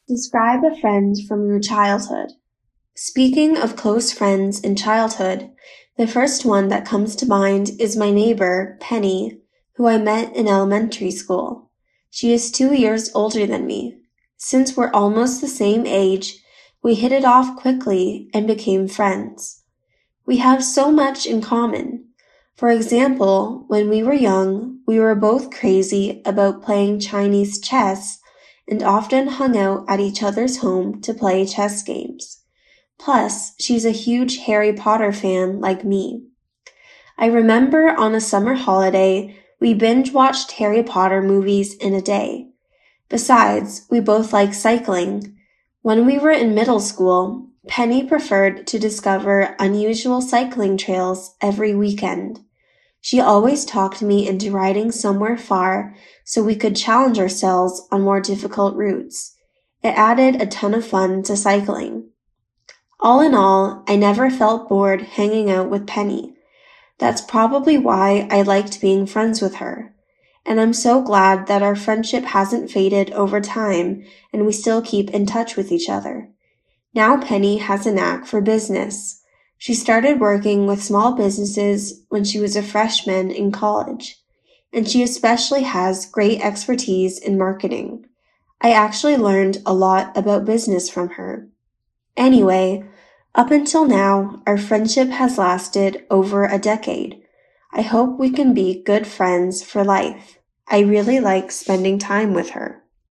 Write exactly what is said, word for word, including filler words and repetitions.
Describe a friend from your childhood. Speaking of close friends in childhood, the first one that comes to mind is my neighbor, Penny, who I met in elementary school. She is two years older than me. Since we're almost the same age, we hit it off quickly and became friends. We have so much in common. For example, when we were young, we were both crazy about playing Chinese chess and often hung out at each other's home to play chess games. Plus, she's a huge Harry Potter fan like me. I remember on a summer holiday, we binge-watched Harry Potter movies in a day. Besides, we both like cycling. When we were in middle school, Penny preferred to discover unusual cycling trails every weekend. She always talked me into riding somewhere far so we could challenge ourselves on more difficult routes. It added a ton of fun to cycling. All in all, I never felt bored hanging out with Penny. That's probably why I liked being friends with her. And I'm so glad that our friendship hasn't faded over time and we still keep in touch with each other. Now Penny has a knack for business. She started working with small businesses when she was a freshman in college, and she especially has great expertise in marketing. I actually learned a lot about business from her. Anyway, up until now, our friendship has lasted over a decade. I hope we can be good friends for life. I really like spending time with her.